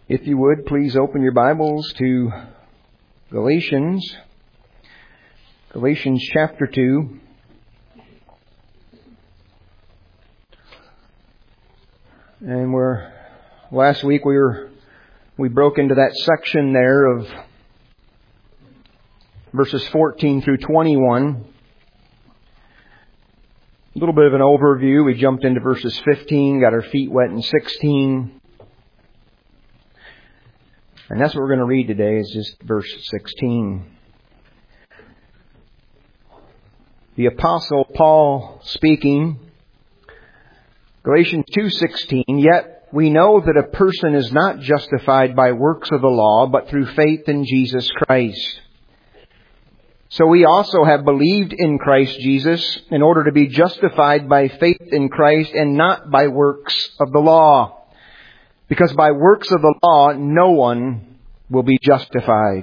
If you would, please open your Bibles to Galatians chapter 2. And last week we broke into that section there of verses 14 through 21. A little bit of an overview. We jumped into verses 15, got our feet wet in 16. And that's what we're going to read today, is just verse 16. The Apostle Paul speaking, Galatians 2:16, "Yet we know that a person is not justified by works of the law, but through faith in Jesus Christ. So we also have believed in Christ Jesus in order to be justified by faith in Christ and not by works of the law. Because by works of the law, no one will be justified."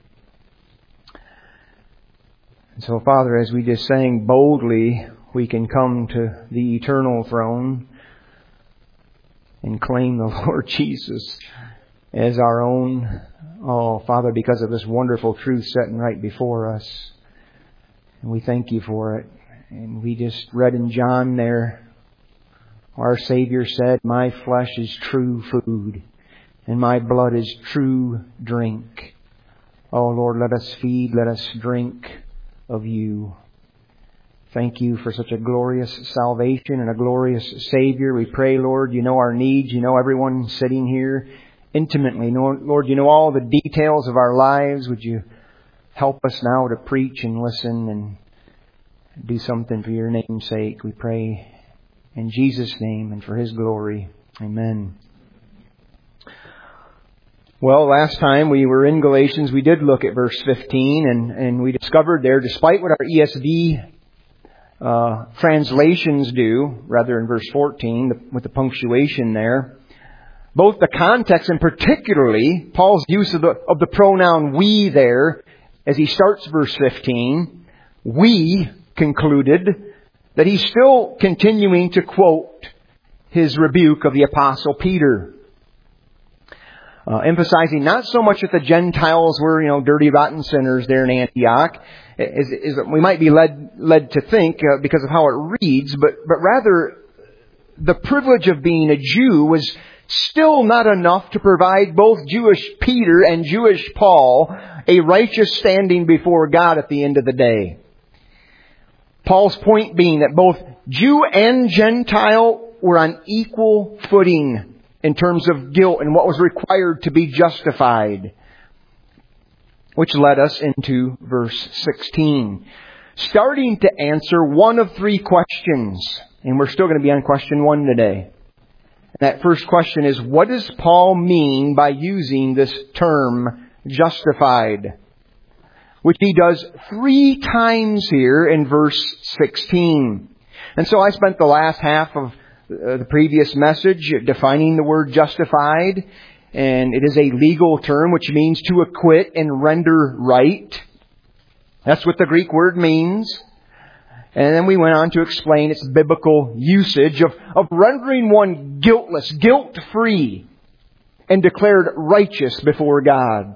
And so, Father, as we just sang, boldly we can come to the eternal throne and claim the Lord Jesus as our own. Oh, Father, because of this wonderful truth setting right before us. And we thank You for it. And we just read in John there, our Savior said, "My flesh is true food, and my blood is true drink." Oh, Lord, let us feed, let us drink of You. Thank You for such a glorious salvation and a glorious Savior. We pray, Lord, You know our needs. You know everyone sitting here intimately. Lord, You know all the details of our lives. Would You help us now to preach and listen and do something for Your name's sake? We pray in Jesus' name and for His glory. Amen. Well, last time we were in Galatians, we did look at verse 15, and we discovered there, despite what our ESV translations do, rather in verse 14, with the punctuation there, both the context and particularly Paul's use of the pronoun we there, as he starts verse 15, we concluded that he's still continuing to quote his rebuke of the Apostle Peter. Emphasizing not so much that the Gentiles were, dirty, rotten sinners there in Antioch, as we might be led to think because of how it reads, but rather the privilege of being a Jew was still not enough to provide both Jewish Peter and Jewish Paul a righteous standing before God at the end of the day. Paul's point being that both Jew and Gentile were on equal footing in terms of guilt and what was required to be justified. Which led us into verse 16. Starting to answer one of three questions. And we're still going to be on question 1 today. And that first question is, what does Paul mean by using this term, justified? Which he does 3 times here in verse 16. And so I spent the last half of the previous message defining the word justified. And it is a legal term which means to acquit and render right. That's what the Greek word means. And then we went on to explain its biblical usage of rendering one guiltless, guilt-free, and declared righteous before God.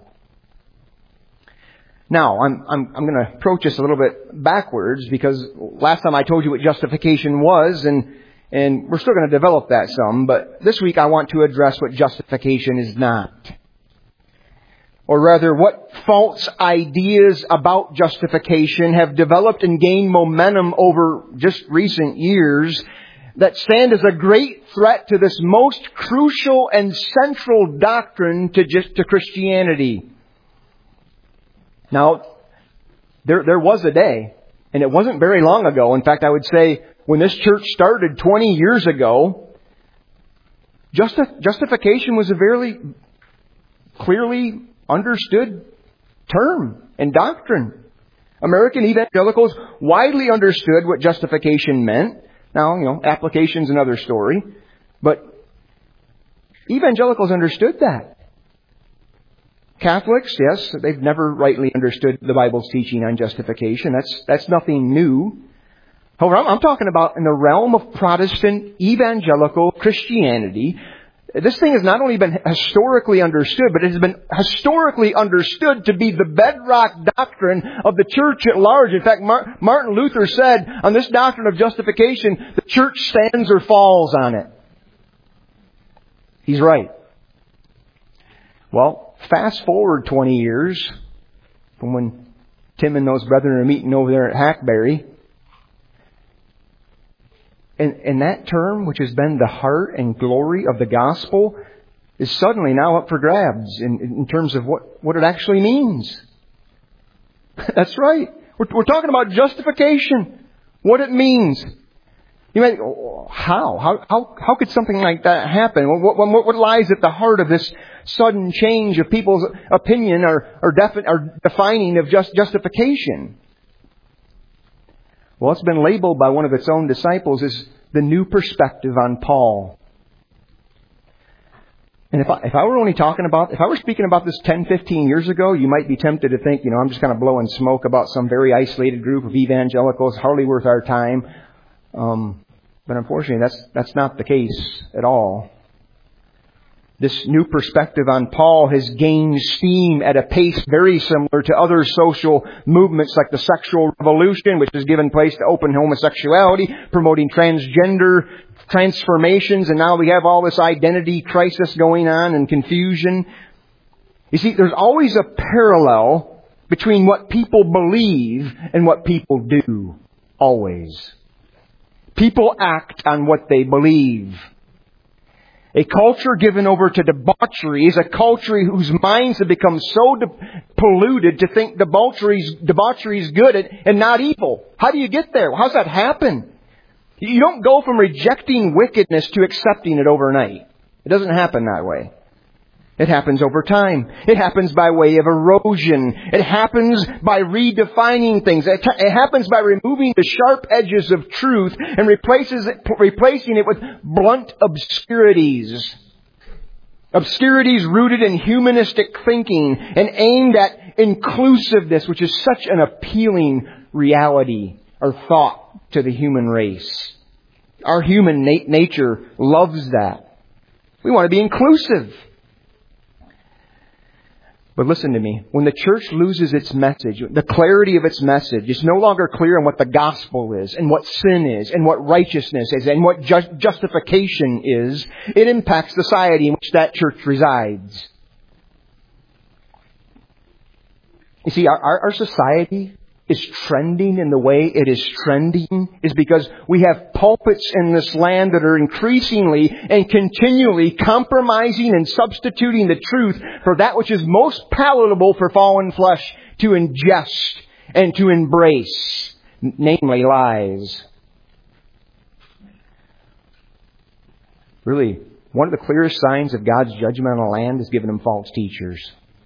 Now, I'm going to approach this a little bit backwards, because last time I told you what justification was, and we're still going to develop that some, but this week I want to address what justification is not. Or rather, what false ideas about justification have developed and gained momentum over just recent years that stand as a great threat to this most crucial and central doctrine to Christianity. Now, there was a day, and it wasn't very long ago. In fact, I would say when this church started 20 years ago, justification was a very clearly understood term and doctrine. American evangelicals widely understood what justification meant. Now, application's another story. But evangelicals understood that. Catholics, yes, they've never rightly understood the Bible's teaching on justification. That's nothing new. However, I'm talking about in the realm of Protestant evangelical Christianity. This thing has not only been historically understood, but it has been historically understood to be the bedrock doctrine of the church at large. In fact, Martin Luther said on this doctrine of justification, the church stands or falls on it. He's right. Well, fast forward 20 years from when Tim and those brethren are meeting over there at Hackberry. And that term, which has been the heart and glory of the gospel, is suddenly now up for grabs in terms of what it actually means. That's right. We're talking about justification. What it means. You might go, how could something like that happen? What lies at the heart of this sudden change of people's opinion or defining of justification? Well, it's been labeled by one of its own disciples as the new perspective on Paul. And if I were speaking about this 10, 15 years ago, you might be tempted to think, I'm just kind of blowing smoke about some very isolated group of evangelicals, hardly worth our time. But unfortunately, that's not the case at all. This new perspective on Paul has gained steam at a pace very similar to other social movements like the sexual revolution, which has given place to open homosexuality, promoting transgender transformations, and now we have all this identity crisis going on and confusion. You see, there's always a parallel between what people believe and what people do. Always. People act on what they believe. A culture given over to debauchery is a culture whose minds have become so polluted to think debauchery is good and not evil. How do you get there? How's that happen? You don't go from rejecting wickedness to accepting it overnight. It doesn't happen that way. It happens over time. It happens by way of erosion. It happens by redefining things. It happens by removing the sharp edges of truth and replacing it with blunt obscurities. Obscurities rooted in humanistic thinking and aimed at inclusiveness, which is such an appealing reality or thought to the human race. Our human nature loves that. We want to be inclusive. But listen to me. When the church loses its message, the clarity of its message, it's no longer clear on what the gospel is, and what sin is, and what righteousness is, and what justification is, it impacts the society in which that church resides. You see, our society is trending in the way it is trending is because we have pulpits in this land that are increasingly and continually compromising and substituting the truth for that which is most palatable for fallen flesh to ingest and to embrace, namely lies. Really, one of the clearest signs of God's judgment on the land is giving them false teachers.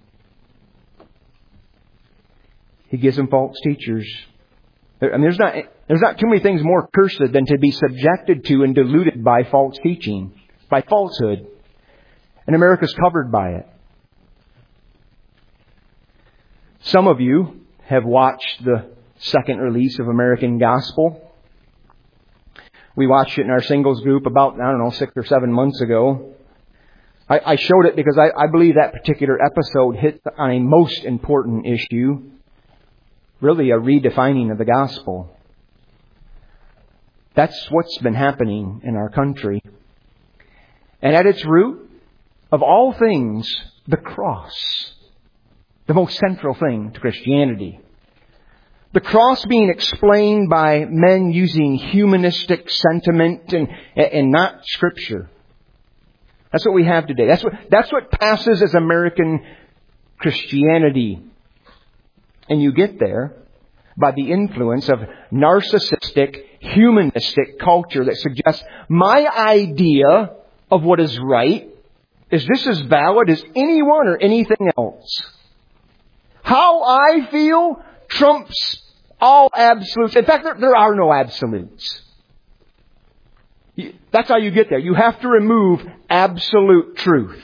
He gives them false teachers. I mean, there's not too many things more cursed than to be subjected to and diluted by false teaching, by falsehood. And America's covered by it. Some of you have watched the second release of American Gospel. We watched it in our singles group about, 6 or 7 months ago. I showed it because I believe that particular episode hit on a most important issue. Really a redefining of the gospel. That's what's been happening in our country. And at its root, of all things, the cross. The most central thing to Christianity. The cross being explained by men using humanistic sentiment and not Scripture. That's what we have today. That's what passes as American Christianity. And you get there by the influence of narcissistic, humanistic culture that suggests my idea of what is right is just as valid as anyone or anything else. How I feel trumps all absolutes. In fact, there are no absolutes. That's how you get there. You have to remove absolute truth.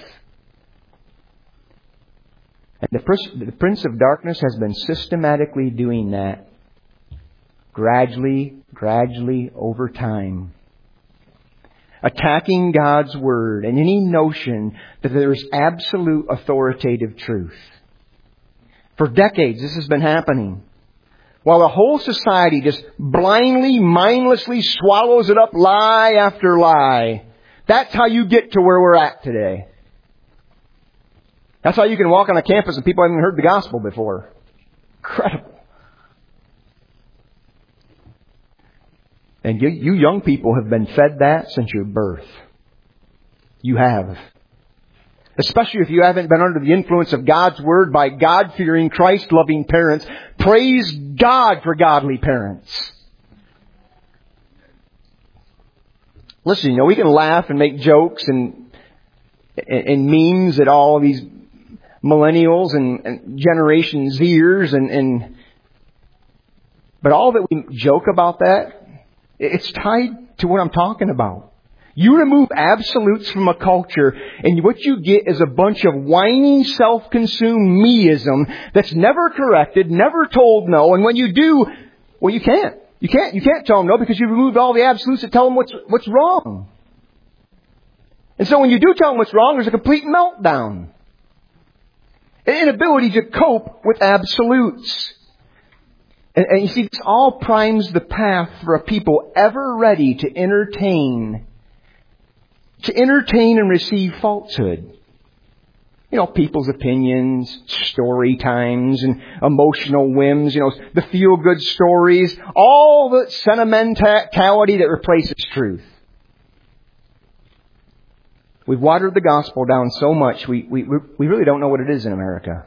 And the Prince of Darkness has been systematically doing that. Gradually, over time. attacking God's Word and any notion that there is absolute authoritative truth. For decades, this has been happening. While the whole society just blindly, mindlessly swallows it up lie after lie. That's how you get to where we're at today. That's how you can walk on a campus and people haven't heard the gospel before. Incredible. And you young people have been fed that since your birth. You have. Especially if you haven't been under the influence of God's Word by God-fearing, Christ-loving parents. Praise God for godly parents. Listen, we can laugh and make jokes and memes at all of these millennials and Generation Zers but all that we joke about that, it's tied to what I'm talking about. You remove absolutes from a culture, and what you get is a bunch of whining, self-consumed meism that's never corrected, never told no. And when you do, well, you can't. You can't tell them no because you've removed all the absolutes that tell them what's wrong. And so when you do tell them what's wrong, there's a complete meltdown. An inability to cope with absolutes. And you see, this all primes the path for a people ever ready to entertain and receive falsehood. People's opinions, story times, and emotional whims, the feel-good stories, all the sentimentality that replaces truth. We've watered the gospel down so much, we really don't know what it is in America.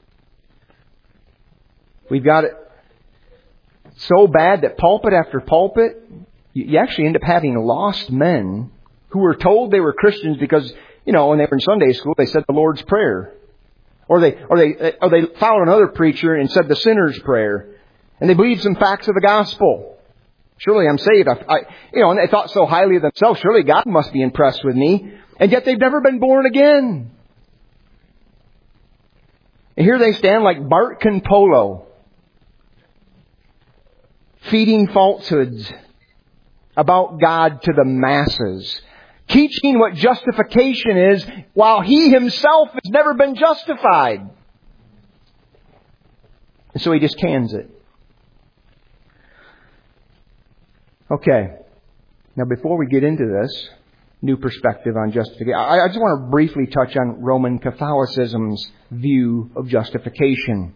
We've got it so bad that pulpit after pulpit, you actually end up having lost men who were told they were Christians because, when they were in Sunday school, they said the Lord's Prayer. Or they followed another preacher and said the sinner's prayer. And they believed some facts of the gospel. Surely I'm saved. And they thought so highly of themselves. Surely God must be impressed with me. And yet they've never been born again. And here they stand like Bart Campolo, feeding falsehoods about God to the masses. Teaching what justification is while he himself has never been justified. And so he just cans it. Okay. Now before we get into this new perspective on justification, I just want to briefly touch on Roman Catholicism's view of justification.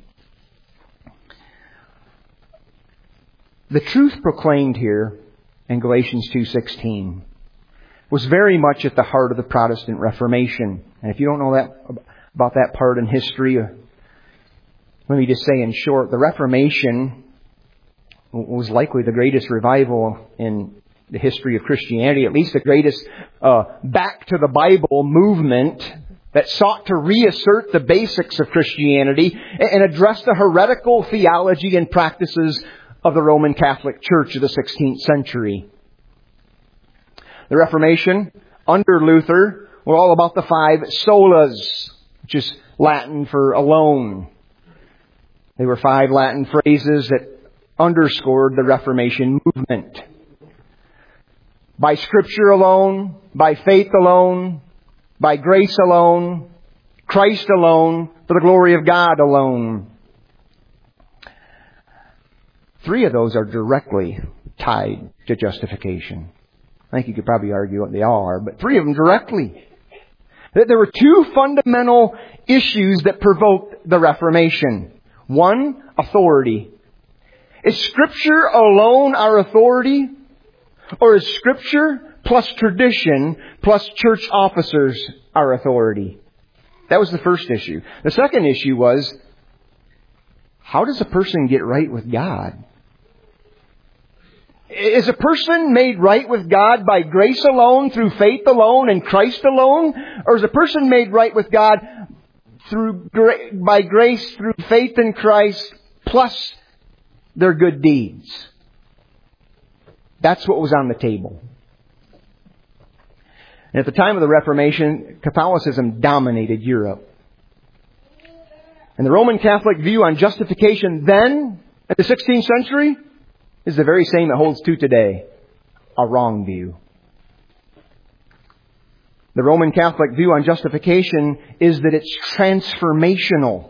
The truth proclaimed here in Galatians 2:16 was very much at the heart of the Protestant Reformation. And if you don't know about that part in history, let me just say in short, the Reformation was likely the greatest revival in the history of Christianity, at least the greatest back to the Bible movement that sought to reassert the basics of Christianity and address the heretical theology and practices of the Roman Catholic Church of the 16th century. The Reformation, under Luther, were all about the 5 solas, which is Latin for alone. They were 5 Latin phrases that underscored the Reformation movement. By Scripture alone, by faith alone, by grace alone, Christ alone, for the glory of God alone. 3 of those are directly tied to justification. I think you could probably argue what they all are, but 3 of them directly. There were 2 fundamental issues that provoked the Reformation. 1, authority. Is Scripture alone our authority? Or is Scripture plus tradition plus church officers our authority? That was the first issue. The second issue was, how does a person get right with God? Is a person made right with God by grace alone, through faith alone, and Christ alone? Or is a person made right with God by grace through faith in Christ plus their good deeds? That's what was on the table. And at the time of the Reformation, Catholicism dominated Europe. And the Roman Catholic view on justification then, at the 16th century, is the very same that holds true today. A wrong view. The Roman Catholic view on justification is that it's transformational.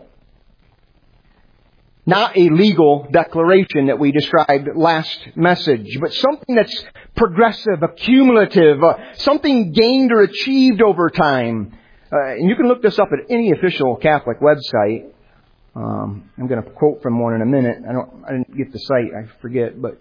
Not a legal declaration that we described last message, but something that's progressive, accumulative, something gained or achieved over time. And you can look this up at any official Catholic website. I'm going to quote from one in a minute. I didn't get the site. I forget, but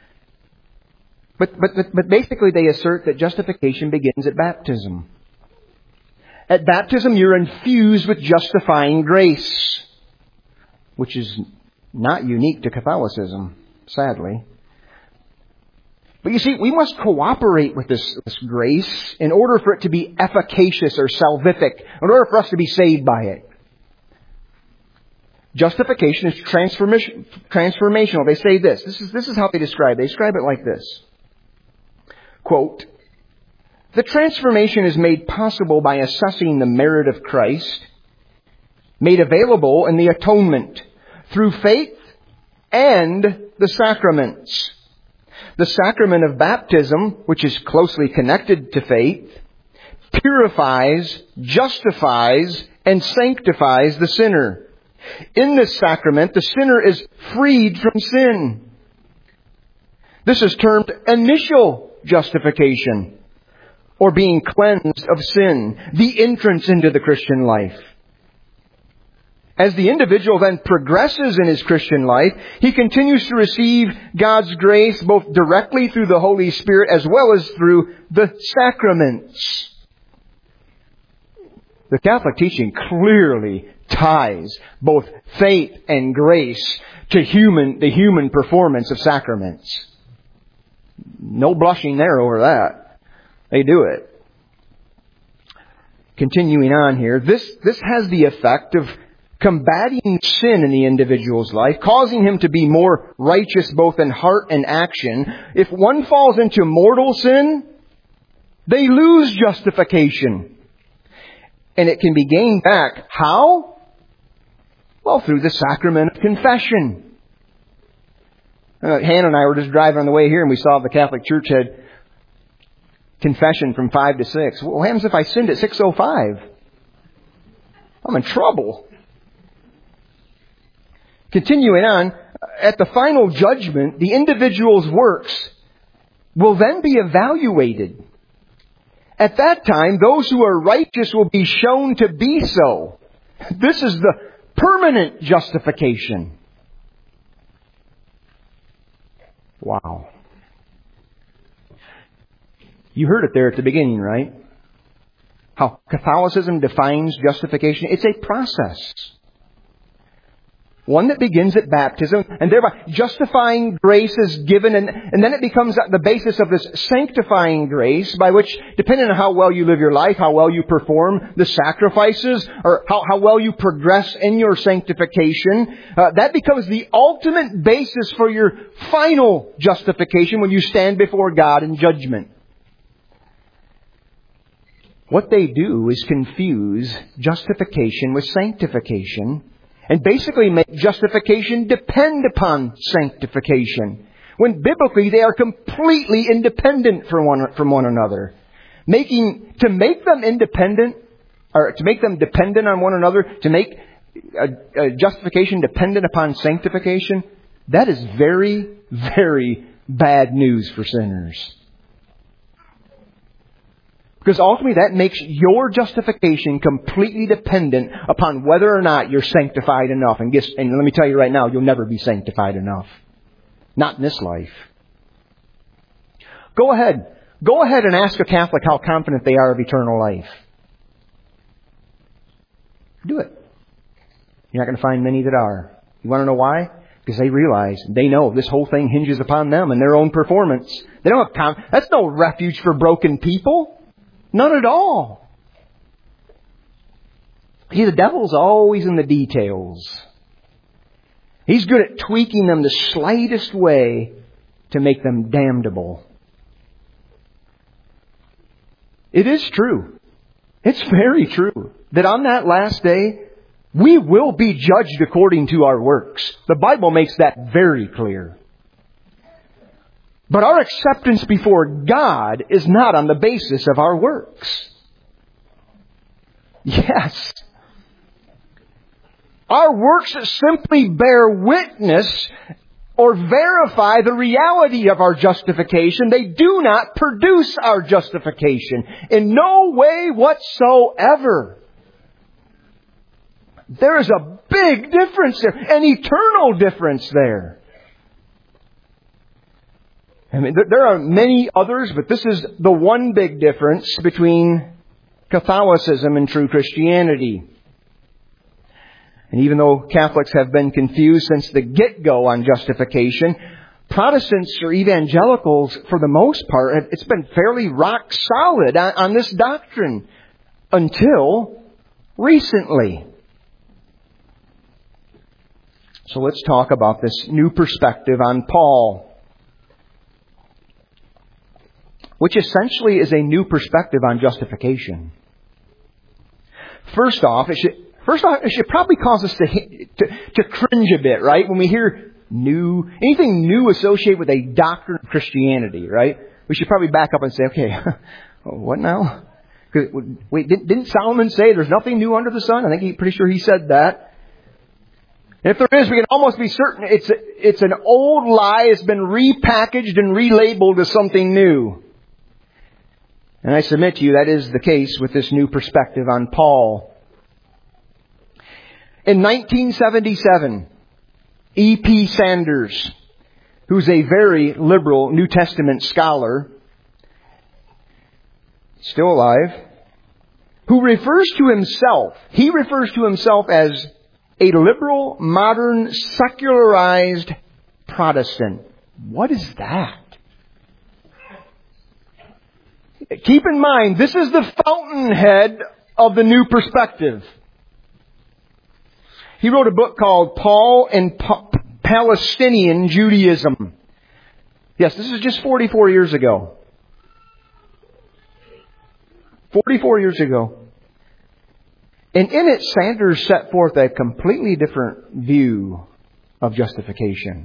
basically they assert that justification begins at baptism. At baptism, you're infused with justifying grace, which is not unique to Catholicism, sadly. But you see, we must cooperate with this grace in order for it to be efficacious or salvific, in order for us to be saved by it. Justification is transformational. They say this. This is how they describe it. They describe it like this. Quote, "The transformation is made possible by assessing the merit of Christ, made available in the atonement, through faith and the sacraments. The sacrament of baptism, which is closely connected to faith, purifies, justifies, and sanctifies the sinner. In this sacrament, the sinner is freed from sin. This is termed initial justification, or being cleansed of sin, the entrance into the Christian life. As the individual then progresses in his Christian life, he continues to receive God's grace both directly through the Holy Spirit as well as through the sacraments." The Catholic teaching clearly ties both faith and grace to the human performance of sacraments. No blushing there over that. They do it. Continuing on here, this has the effect of combating sin in the individual's life, causing him to be more righteous both in heart and action. If one falls into mortal sin, they lose justification. And it can be gained back. How? Well, through the sacrament of confession. Hannah and I were just driving on the way here and we saw the Catholic Church had confession from 5 to 6. What happens if I sinned at 6:05? I'm in trouble. Continuing on, at the final judgment, the individual's works will then be evaluated. At that time, those who are righteous will be shown to be so. This is the permanent justification. Wow. You heard it there at the beginning, right? How Catholicism defines justification. It's a process. One that begins at baptism, and thereby justifying grace is given, and then it becomes the basis of this sanctifying grace, by which, depending on how well you live your life, how well you perform the sacrifices, or how well you progress in your sanctification, that becomes the ultimate basis for your final justification when you stand before God in judgment. What they do is confuse justification with sanctification, and basically make justification depend upon sanctification, when biblically they are completely independent from one another. To make them independent, or to make them dependent on one another, to make a justification dependent upon sanctification, that is very, very bad news for sinners. Because ultimately that makes your justification completely dependent upon whether or not you're sanctified enough. And let me tell you right now, you'll never be sanctified enough. Not in this life. Go ahead and ask a Catholic how confident they are of eternal life. Do it. You're not going to find many that are. You want to know why? Because they know this whole thing hinges upon them and their own performance. They don't have that's no refuge for broken people. None at all. See, the devil's always in the details. He's good at tweaking them the slightest way to make them damnable. It is true. It's very true that on that last day, we will be judged according to our works. The Bible makes that very clear. But our acceptance before God is not on the basis of our works. Yes. Our works simply bear witness or verify the reality of our justification. They do not produce our justification in no way whatsoever. There is a big difference there, an eternal difference there. I mean, there are many others, but this is the one big difference between Catholicism and true Christianity. And even though Catholics have been confused since the get-go on justification, Protestants or evangelicals, for the most part, it's been fairly rock solid on this doctrine until recently. So let's talk about this new perspective on Paul, which essentially is a new perspective on justification. First off, it should probably cause us to cringe a bit, right? When we hear anything new associated with a doctrine of Christianity, right? We should probably back up and say, okay, what now? Wait, didn't Solomon say there's nothing new under the sun? I think pretty sure he said that. And if there is, we can almost be certain it's an old lie. It's been repackaged and relabeled as something new. And I submit to you that is the case with this new perspective on Paul. In 1977, E.P. Sanders, who's a very liberal New Testament scholar, still alive, who refers to himself as a liberal, modern, secularized Protestant. What is that? Keep in mind, this is the fountainhead of the new perspective. He wrote a book called Paul and Palestinian Judaism. Yes, this is just 44 years ago. 44 years ago. And in it, Sanders set forth a completely different view of justification.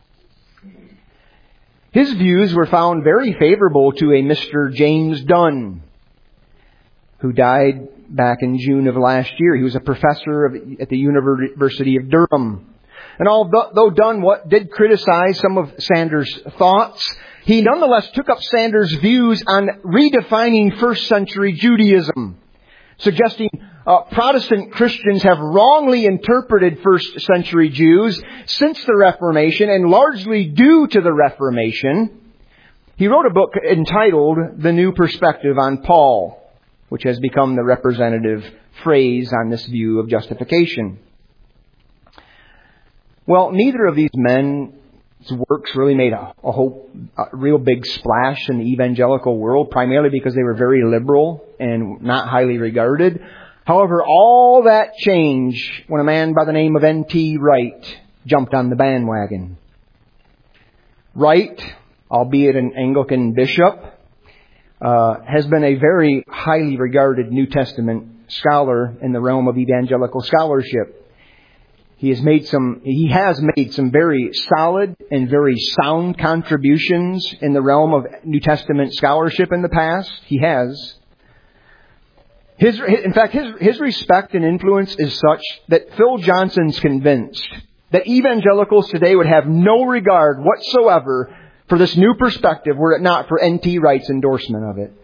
His views were found very favorable to a Mr. James Dunn, who died back in June of last year. He was a professor at the University of Durham. And although Dunn did criticize some of Sanders' thoughts, he nonetheless took up Sanders' views on redefining first century Judaism, suggesting Protestant Christians have wrongly interpreted first century Jews since the Reformation, and largely due to the Reformation. He wrote a book entitled The New Perspective on Paul, which has become the representative phrase on this view of justification. Well, neither of these men's works really made a real big splash in the evangelical world, primarily because they were very liberal and not highly regarded. However, all that changed when a man by the name of N.T. Wright jumped on the bandwagon. Wright, albeit an Anglican bishop, has been a very highly regarded New Testament scholar in the realm of evangelical scholarship. He has made some very solid and very sound contributions in the realm of New Testament scholarship in the past. He has. His respect and influence is such that Phil Johnson's convinced that evangelicals today would have no regard whatsoever for this new perspective were it not for N.T. Wright's endorsement of it.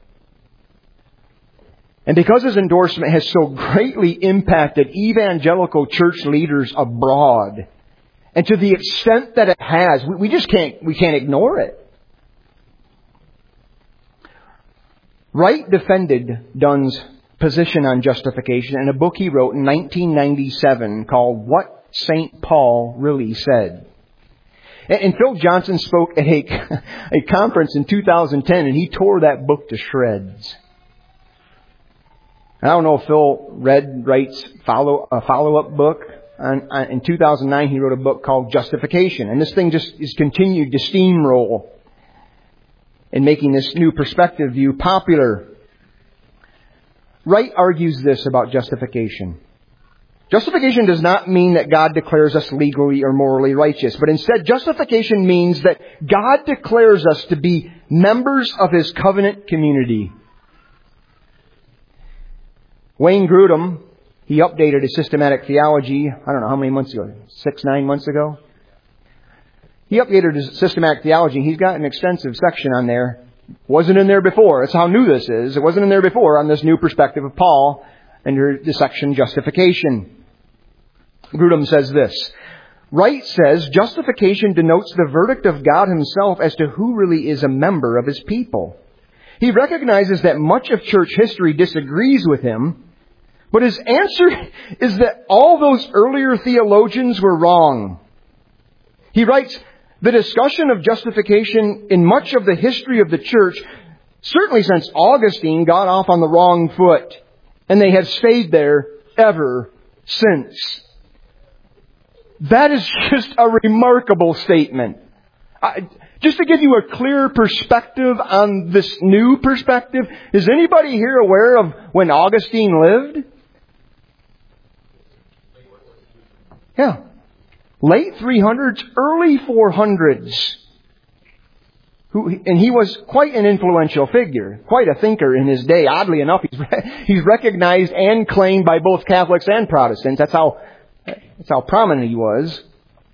And because his endorsement has so greatly impacted evangelical church leaders abroad, and to the extent that it has, we can't ignore it. Wright defended Dunn's position on justification in a book he wrote in 1997 called What St. Paul Really Said. And Phil Johnson spoke at a conference in 2010, and he tore that book to shreds. I don't know if Phil read Wright's follow-up book. In 2009, he wrote a book called Justification. And this thing just is continued to steamroll in making this new perspective view popular. Wright argues this about justification. Justification does not mean that God declares us legally or morally righteous, but instead justification means that God declares us to be members of His covenant community. Wayne Grudem, he updated his systematic theology, I don't know how many months ago, 9 months ago. He updated his systematic theology. He's got an extensive section on there. Wasn't in there before. That's how new this is. It wasn't in there before on this new perspective of Paul under the section justification. Grudem says this. Wright says, justification denotes the verdict of God Himself as to who really is a member of His people. He recognizes that much of church history disagrees with him, but his answer is that all those earlier theologians were wrong. He writes, the discussion of justification in much of the history of the church, certainly since Augustine, got off on the wrong foot, and they have stayed there ever since. That is just a remarkable statement. Just to give you a clear perspective on this new perspective, is anybody here aware of when Augustine lived? Yeah. Late 300s, early 400s. And he was quite an influential figure, quite a thinker in his day. Oddly enough, he's recognized and claimed by both Catholics and Protestants. That's how prominent he was.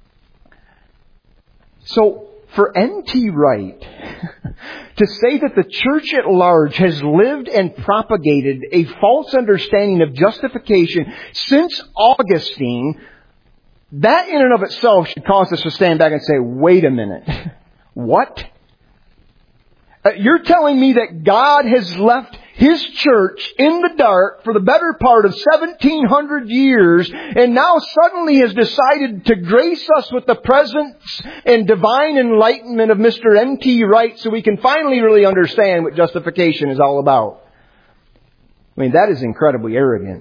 So, for N.T. Wright to say that the church at large has lived and propagated a false understanding of justification since Augustine, that in and of itself should cause us to stand back and say, wait a minute. What? You're telling me that God has left His church in the dark for the better part of 1,700 years and now suddenly has decided to grace us with the presence and divine enlightenment of Mr. N.T. Wright so we can finally really understand what justification is all about. I mean, that is incredibly arrogant.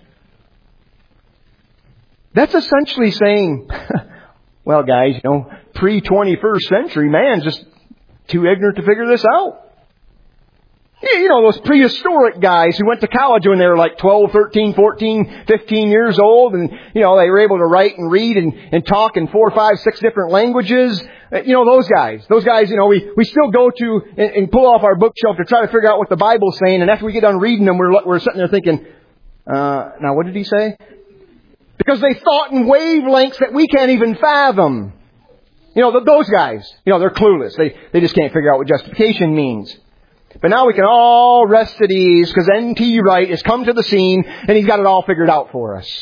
That's essentially saying, well, guys, pre-21st century man's just too ignorant to figure this out. You know, those prehistoric guys who went to college when they were like 12, 13, 14, 15 years old and, they were able to write and read and talk in 4, 5, 6 different languages. Those guys, we still go to and pull off our bookshelf to try to figure out what the Bible's saying. And after we get done reading them, we're sitting there thinking, now what did he say? Because they thought in wavelengths that we can't even fathom. Those guys, they're clueless. They just can't figure out what justification means. But now we can all rest at ease because N.T. Wright has come to the scene and he's got it all figured out for us.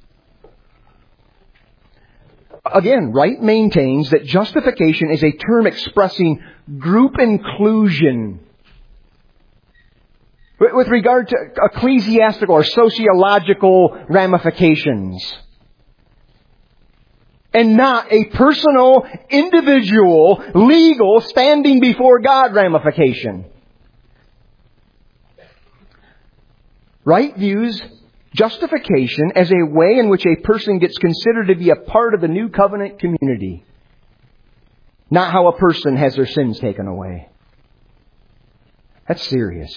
Again, Wright maintains that justification is a term expressing group inclusion with regard to ecclesiastical or sociological ramifications. And not a personal, individual, legal, standing before God ramification. Wright views justification as a way in which a person gets considered to be a part of the new covenant community. Not how a person has their sins taken away. That's serious.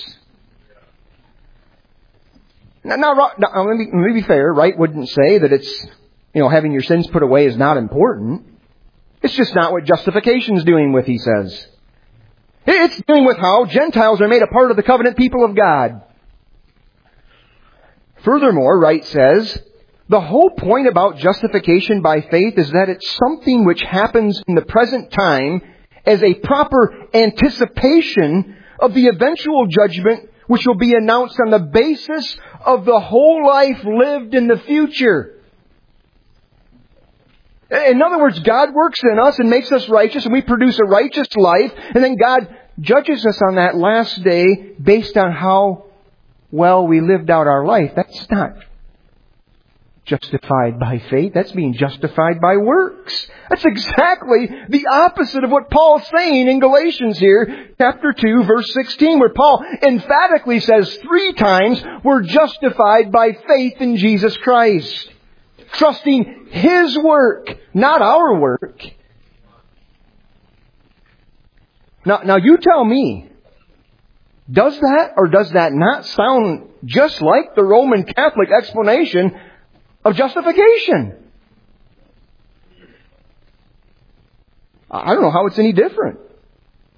Now let me be fair. Wright wouldn't say that it's, having your sins put away is not important. It's just not what justification's doing with, he says. It's dealing with how Gentiles are made a part of the covenant people of God. Furthermore, Wright says, the whole point about justification by faith is that it's something which happens in the present time as a proper anticipation of the eventual judgment which will be announced on the basis of the whole life lived in the future. In other words, God works in us and makes us righteous, and we produce a righteous life, and then God judges us on that last day based on how well we lived out our life. That's not justified by faith. That's being justified by works. That's exactly the opposite of what Paul's saying in Galatians here, chapter 2, verse 16, where Paul emphatically says 3 times, we're justified by faith in Jesus Christ. Trusting His work, not our work. Now you tell me, does that or does that not sound just like the Roman Catholic explanation of justification? I don't know how it's any different.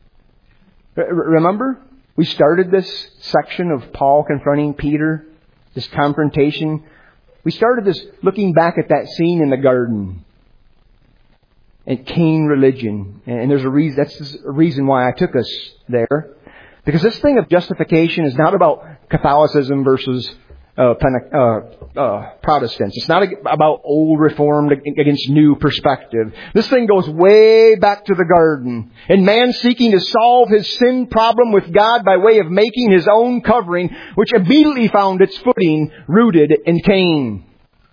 Remember, we started this section of Paul confronting Peter this confrontation. We started this looking back at that scene in the garden. And Cain religion. And there's a reason, that's a reason why I took us there. Because this thing of justification is not about Catholicism versus Protestants. It's not about old Reformed against new perspective. This thing goes way back to the garden. And man seeking to solve his sin problem with God by way of making his own covering, which immediately found its footing rooted in Cain.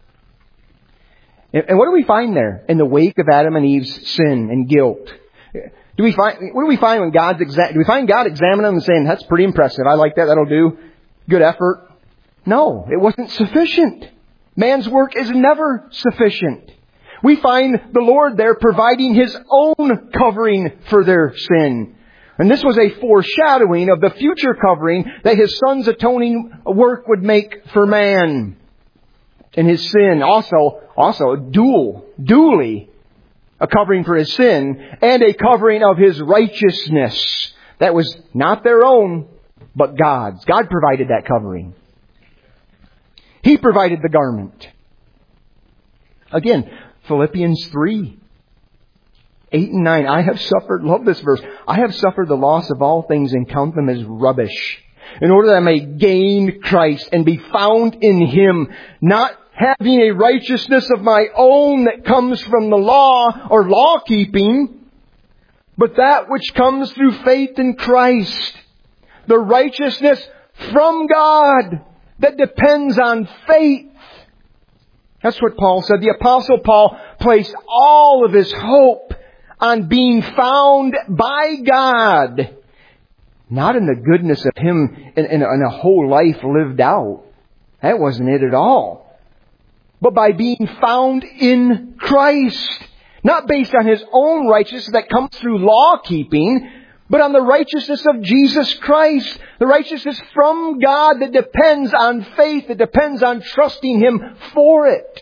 And what do we find there in the wake of Adam and Eve's sin and guilt? What do we find when do we find God examining them and saying, that's pretty impressive, I like that, that'll do, good effort? No, it wasn't sufficient. Man's work is never sufficient. We find the Lord there providing His own covering for their sin. And this was a foreshadowing of the future covering that His Son's atoning work would make for man. And His sin also dually a covering for His sin and a covering of His righteousness. That was not their own, but God's. God provided that covering. He provided the garment. Again, Philippians 3, 8 and 9. Love this verse. I have suffered the loss of all things and count them as rubbish, in order that I may gain Christ and be found in Him, not having a righteousness of my own that comes from the law or law keeping, but that which comes through faith in Christ. The righteousness from God that depends on faith. That's what Paul said. The Apostle Paul placed all of his hope on being found by God. Not in the goodness of him in a whole life lived out. That wasn't it at all. But by being found in Christ. Not based on his own righteousness that comes through law keeping, but on the righteousness of Jesus Christ. The righteousness from God that depends on faith, that depends on trusting Him for it.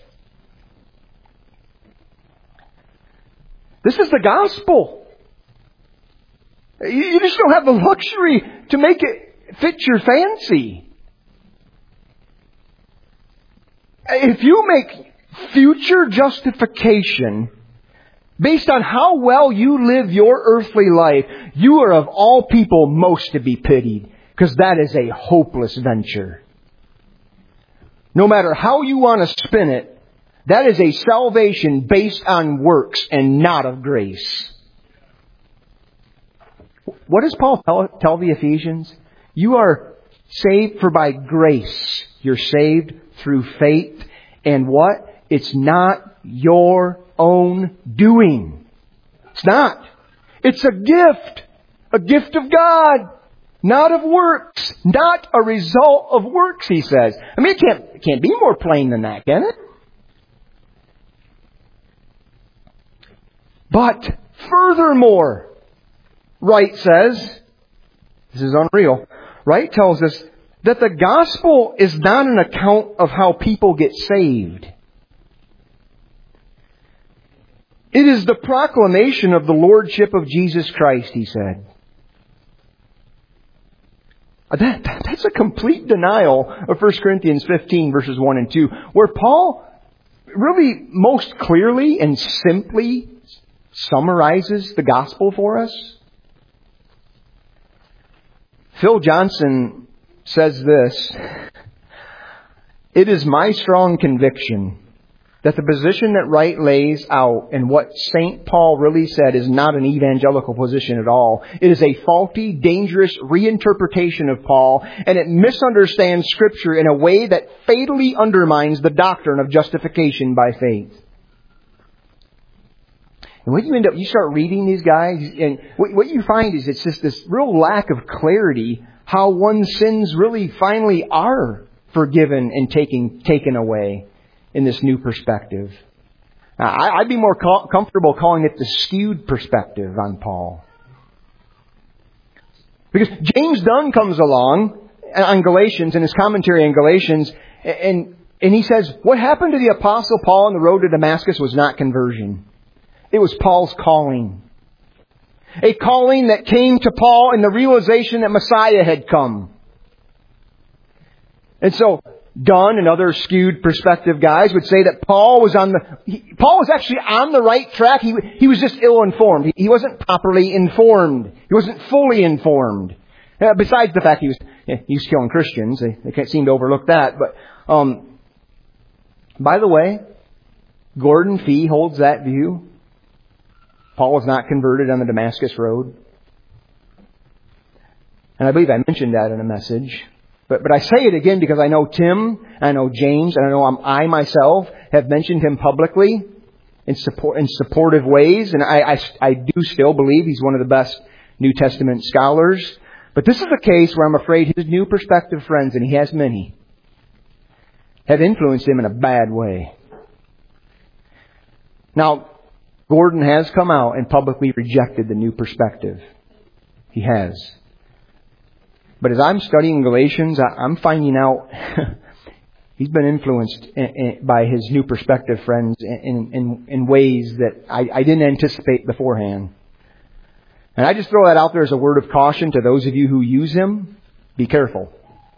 This is the gospel. You just don't have the luxury to make it fit your fancy. If you make future justification based on how well you live your earthly life, you are of all people most to be pitied, because that is a hopeless venture. No matter how you want to spin it, that is a salvation based on works and not of grace. What does Paul tell the Ephesians? You are saved for by grace. You're saved through faith. And what? It's not your own doing. It's not. It's a gift. A gift of God. Not of works. Not a result of works, he says. I mean, it can't be more plain than that, can it? But furthermore, Wright says, this is unreal, Wright tells us that the gospel is not an account of how people get saved. It is the proclamation of the Lordship of Jesus Christ, he said. That's a complete denial of 1 Corinthians 15, verses 1 and 2, where Paul really most clearly and simply summarizes the gospel for us. Phil Johnson says this: it is my strong conviction that the position that Wright lays out and what St. Paul really said is not an evangelical position at all. It is a faulty, dangerous reinterpretation of Paul, and it misunderstands Scripture in a way that fatally undermines the doctrine of justification by faith. And when you start reading these guys, and what you find is it's just this real lack of clarity how one's sins really finally are forgiven and taken away in this new perspective. I'd be more comfortable calling it the skewed perspective on Paul. Because James Dunn comes along on Galatians, in his commentary on Galatians, and he says, what happened to the Apostle Paul on the road to Damascus was not conversion. It was Paul's calling. A calling that came to Paul in the realization that Messiah had come. And so, Dunn and other skewed perspective guys would say that Paul was actually on the right track. He was just ill-informed. He wasn't properly informed. He wasn't fully informed. Besides the fact he was killing Christians. They can't seem to overlook that. But, by the way, Gordon Fee holds that view. Paul was not converted on the Damascus Road. And I believe I mentioned that in a message. But I say it again because I know Tim, I know James, and I know I myself have mentioned him publicly in supportive ways. And I do still believe he's one of the best New Testament scholars. But this is a case where I'm afraid his New Perspective friends, and he has many, have influenced him in a bad way. Now, Gordon has come out and publicly rejected the New Perspective. He has. But as I'm studying Galatians, I'm finding out he's been influenced by his New Perspective friends in ways that I didn't anticipate beforehand. And I just throw that out there as a word of caution to those of you who use him. Be careful.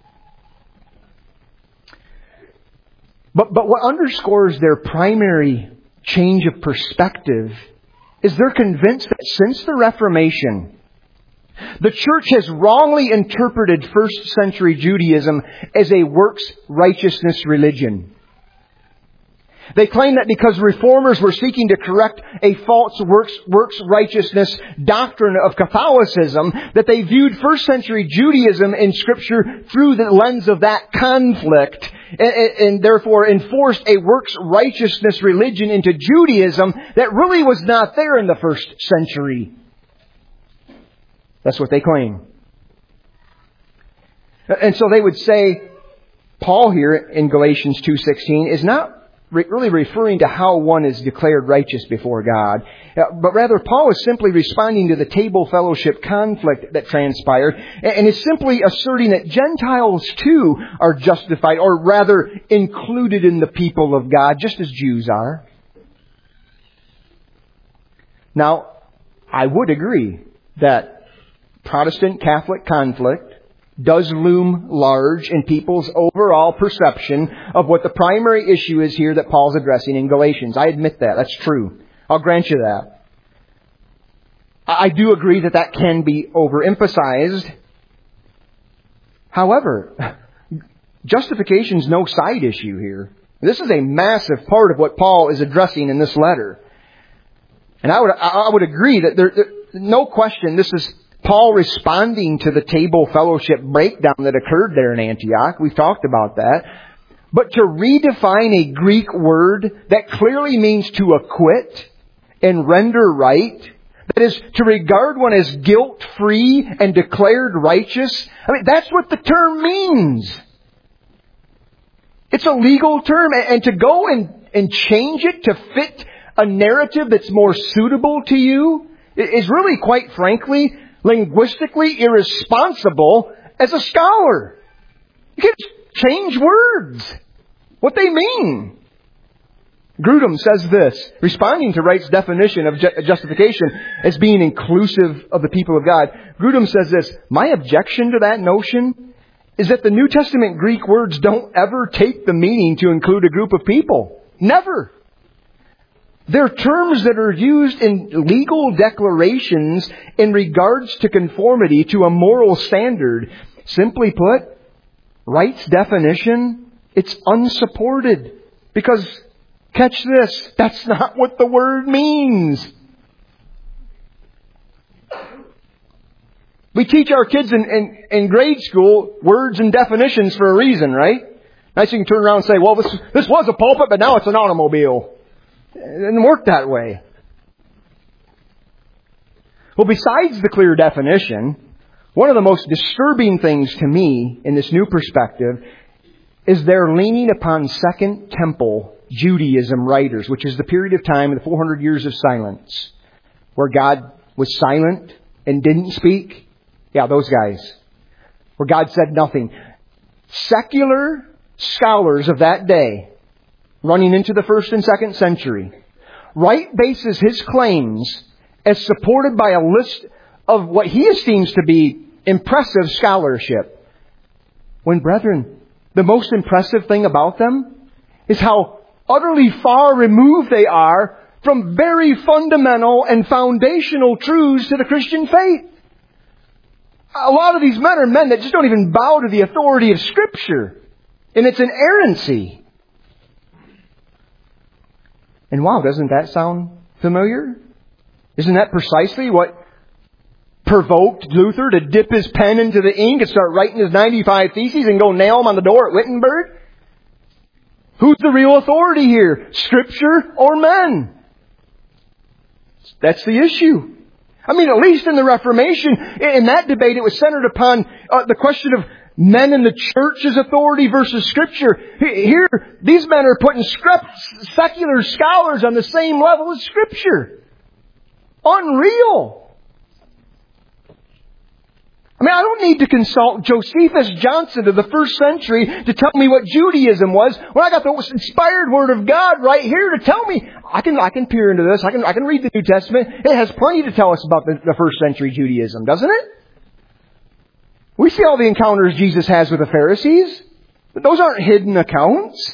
But what underscores their primary change of perspective is they're convinced that since the Reformation, the church has wrongly interpreted first century Judaism as a works righteousness religion. They claim that because reformers were seeking to correct a false works righteousness doctrine of Catholicism, that they viewed first century Judaism in Scripture through the lens of that conflict, and therefore enforced a works righteousness religion into Judaism that really was not there in the first century. That's what they claim. And so they would say, Paul here in Galatians 2:16 is not really referring to how one is declared righteous before God, but rather Paul is simply responding to the table fellowship conflict that transpired, and is simply asserting that Gentiles too are justified, or rather included in the people of God, just as Jews are. Now, I would agree that Protestant-Catholic conflict does loom large in people's overall perception of what the primary issue is here that Paul's addressing in Galatians. I admit that. That's true. I'll grant you that. I do agree that can be overemphasized. However, justification's no side issue here. This is a massive part of what Paul is addressing in this letter. And I would agree that there no question this is Paul responding to the table fellowship breakdown that occurred there in Antioch. We've talked about that. But to redefine a Greek word that clearly means to acquit and render right, that is, to regard one as guilt-free and declared righteous, that's what the term means. It's a legal term. And to go and change it to fit a narrative that's more suitable to you is really, quite frankly, linguistically irresponsible as a scholar. You can't change words, what they mean. Grudem says this, responding to Wright's definition of justification as being inclusive of the people of God. Grudem says this, my objection to that notion is that the New Testament Greek words don't ever take the meaning to include a group of people. Never. They're terms that are used in legal declarations in regards to conformity to a moral standard. Simply put, Wright's definition, it's unsupported. Because, catch this, that's not what the word means. We teach our kids in grade school words and definitions for a reason, right? Nice you can turn around and say, well, this was a pulpit, but now it's an automobile. It didn't work that way. Well, besides the clear definition, one of the most disturbing things to me in this new perspective is their leaning upon Second Temple Judaism writers, which is the period of time, the 400 years of silence, where God was silent and didn't speak. Yeah, those guys. Where God said nothing. Secular scholars of that day, running into the 1st and 2nd century, Wright bases his claims as supported by a list of what he esteems to be impressive scholarship. When, brethren, the most impressive thing about them is how utterly far removed they are from very fundamental and foundational truths to the Christian faith. A lot of these men are men that just don't even bow to the authority of Scripture. And it's an errancy. And wow, doesn't that sound familiar? Isn't that precisely what provoked Luther to dip his pen into the ink and start writing his 95 Theses and go nail them on the door at Wittenberg? Who's the real authority here? Scripture or men? That's the issue. I mean, at least in the Reformation, in that debate, it was centered upon the question of men in the church's authority versus Scripture. Here, these men are putting secular scholars on the same level as Scripture. Unreal. I mean, I don't need to consult Josephus Johnson of the first century to tell me what Judaism was when I got the inspired Word of God right here to tell me. I can peer into this. I can read the New Testament. It has plenty to tell us about the first century Judaism, doesn't it? We see all the encounters Jesus has with the Pharisees. But those aren't hidden accounts.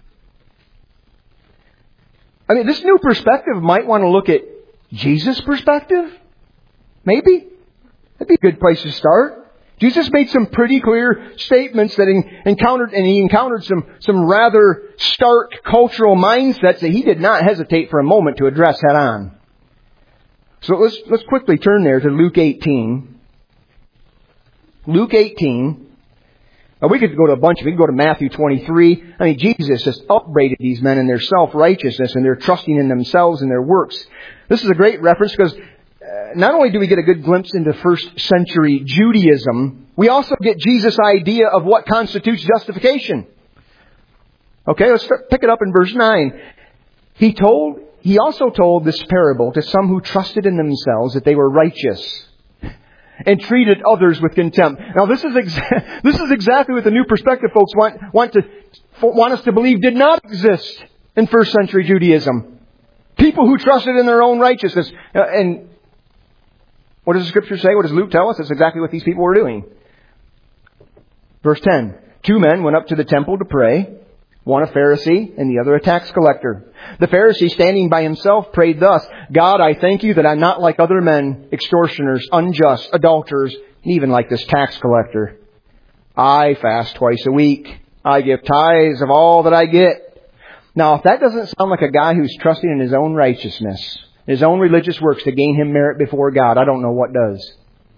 I mean, this new perspective might want to look at Jesus' perspective. Maybe. That'd be a good place to start. Jesus made some pretty clear statements that he encountered some rather stark cultural mindsets that he did not hesitate for a moment to address head on. So let's quickly turn there to Luke 18. Luke 18. We could go to a bunch of it. We could go to Matthew 23. I mean, Jesus just upbraided these men in their self-righteousness and their trusting in themselves and their works. This is a great reference because not only do we get a good glimpse into first century Judaism, we also get Jesus' idea of what constitutes justification. Okay, let's pick it up in verse 9. He also told this parable to some who trusted in themselves that they were righteous and treated others with contempt. Now this is exactly what the new perspective folks want us to believe did not exist in first century Judaism. People who trusted in their own righteousness. And what does the Scripture say? What does Luke tell us? That's exactly what these people were doing. Verse 10. 2 men went up to the temple to pray, one a Pharisee and the other a tax collector. The Pharisee, standing by himself, prayed thus, God, I thank you that I'm not like other men, extortioners, unjust, adulterers, and even like this tax collector. I fast twice a week. I give tithes of all that I get. Now, if that doesn't sound like a guy who's trusting in his own righteousness, his own religious works to gain him merit before God, I don't know what does.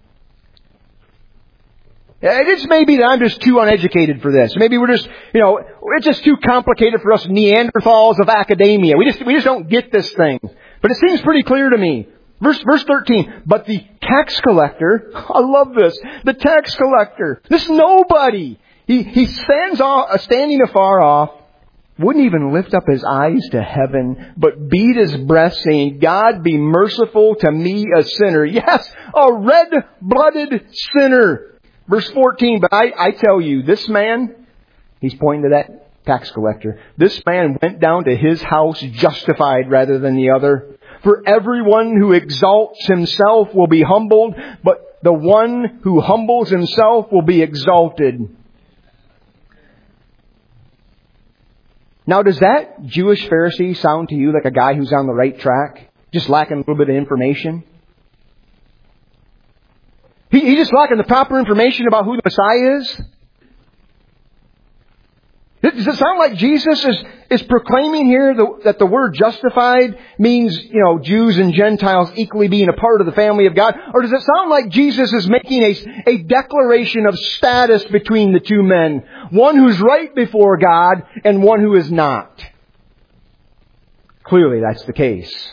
It may be that I'm just too uneducated for this. Maybe we're just, it's just too complicated for us Neanderthals of academia. We just don't get this thing. But it seems pretty clear to me. Verse 13. But the tax collector, I love this. The tax collector, this nobody. He standing afar off, wouldn't even lift up his eyes to heaven, but beat his breast, saying, God, be merciful to me, a sinner. Yes, a red-blooded sinner. Verse 14, but I tell you, this man, he's pointing to that tax collector, this man went down to his house justified rather than the other. For everyone who exalts himself will be humbled, but the one who humbles himself will be exalted. Now, does that Jewish Pharisee sound to you like a guy who's on the right track? Just lacking a little bit of information? He's just lacking the proper information about who the Messiah is? Does it sound like Jesus is proclaiming here that the word justified means, Jews and Gentiles equally being a part of the family of God? Or does it sound like Jesus is making a declaration of status between the 2 men? One who's right before God and one who is not. Clearly that's the case.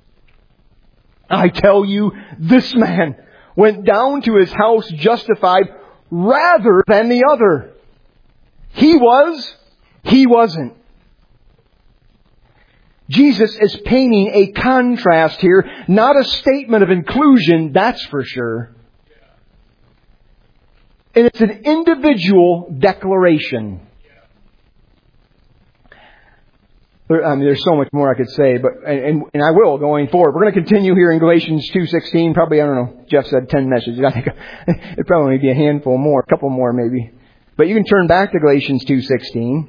I tell you, this man went down to his house justified rather than the other. He was, he wasn't. Jesus is painting a contrast here, not a statement of inclusion, that's for sure. And it's an individual declaration. There's so much more I could say, but and I will going forward. We're going to continue here in Galatians 2:16. Probably, I don't know, Jeff said 10 messages. I think it probably may be a handful more, a couple more maybe. But you can turn back to Galatians 2:16.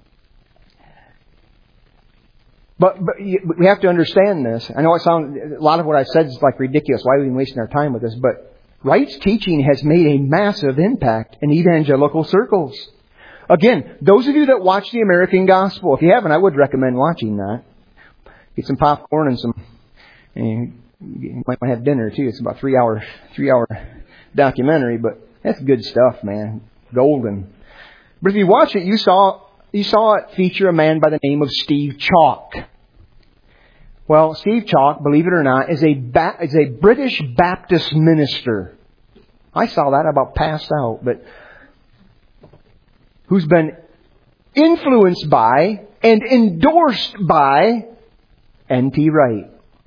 But we have to understand this. I know a lot of what I've said is like ridiculous. Why are we wasting our time with this? But Wright's teaching has made a massive impact in evangelical circles. Again, those of you that watch the American Gospel, if you haven't, I would recommend watching that. Get some popcorn and you might have dinner too. It's about 3 hour documentary, but that's good stuff, man. Golden. But if you watch it, you saw it feature a man by the name of Steve Chalke. Well, Steve Chalke, believe it or not, is a British Baptist minister. I saw that, about passed out, but who's been influenced by and endorsed by N.T. Wright.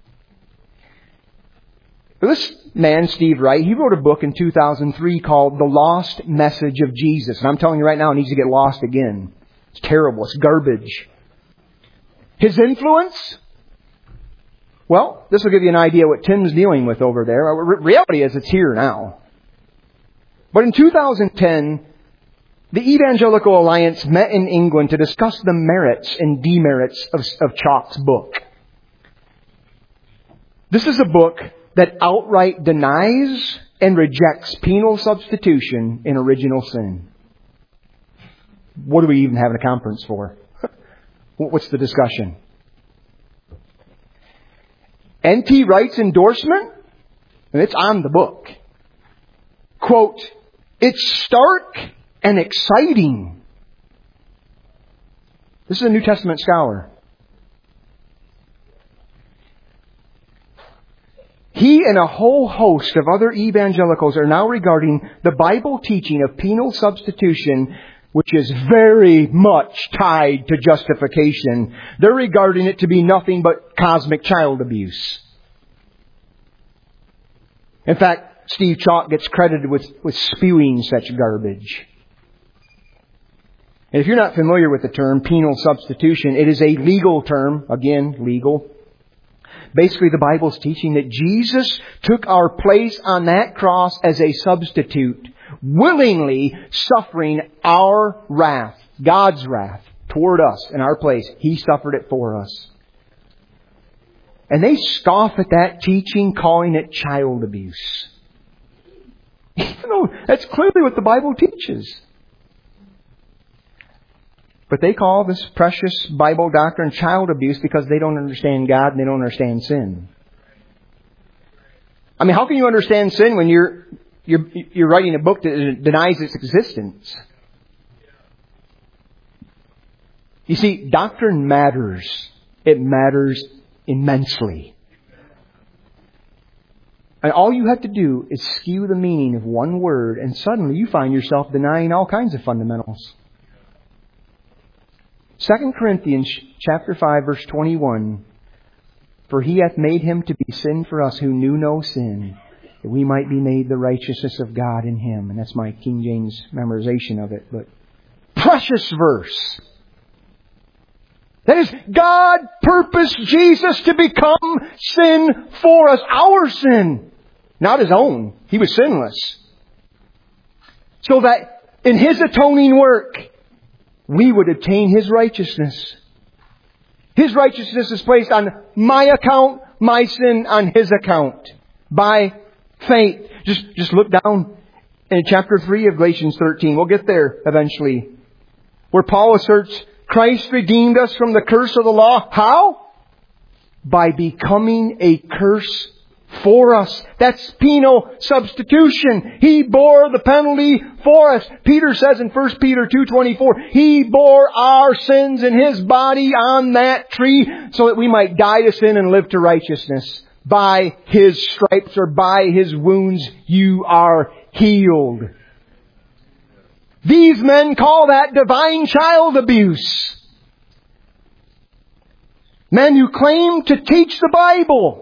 This man, Steve Wright, he wrote a book in 2003 called The Lost Message of Jesus. And I'm telling you right now, it needs to get lost again. It's terrible. It's garbage. His influence? Well, this will give you an idea what Tim's dealing with over there. Reality is it's here now. But in 2010, the Evangelical Alliance met in England to discuss the merits and demerits of Chalke's book. This is a book that outright denies and rejects penal substitution in original sin. What do we even have a conference for? What's the discussion? N.T. Wright's endorsement, and it's on the book. Quote, "It's stark and exciting." This is a New Testament scholar. He and a whole host of other evangelicals are now regarding the Bible teaching of penal substitution, which is very much tied to justification. They're regarding it to be nothing but cosmic child abuse. In fact, Steve Chalke gets credited with spewing such garbage. And if you're not familiar with the term penal substitution, it is a legal term. Again, legal. Basically, the Bible's teaching that Jesus took our place on that cross as a substitute, willingly suffering our wrath, God's wrath, toward us in our place. He suffered it for us. And they scoff at that teaching, calling it child abuse. Even though that's clearly what the Bible teaches. But they call this precious Bible doctrine child abuse because they don't understand God and they don't understand sin. I mean, how can you understand sin when you're writing a book that denies its existence? You see, doctrine matters. It matters immensely. And all you have to do is skew the meaning of one word, and suddenly you find yourself denying all kinds of fundamentals. 2 Corinthians chapter 5, verse 21. "For He hath made Him to be sin for us who knew no sin, that we might be made the righteousness of God in Him." And that's my King James memorization of it. But precious verse. That is, God purposed Jesus to become sin for us. Our sin. Not His own. He was sinless. So that in His atoning work, we would obtain His righteousness. His righteousness is placed on my account, my sin on His account. By faith. Just look down in chapter 3 of Galatians 13. We'll get there eventually. Where Paul asserts, Christ redeemed us from the curse of the law. How? By becoming a curse for us. That's penal substitution. He bore the penalty for us. Peter says in 1 Peter 2:24, He bore our sins in His body on that tree so that we might die to sin and live to righteousness. By His stripes or by His wounds you are healed. These men call that divine child abuse. Men who claim to teach the Bible,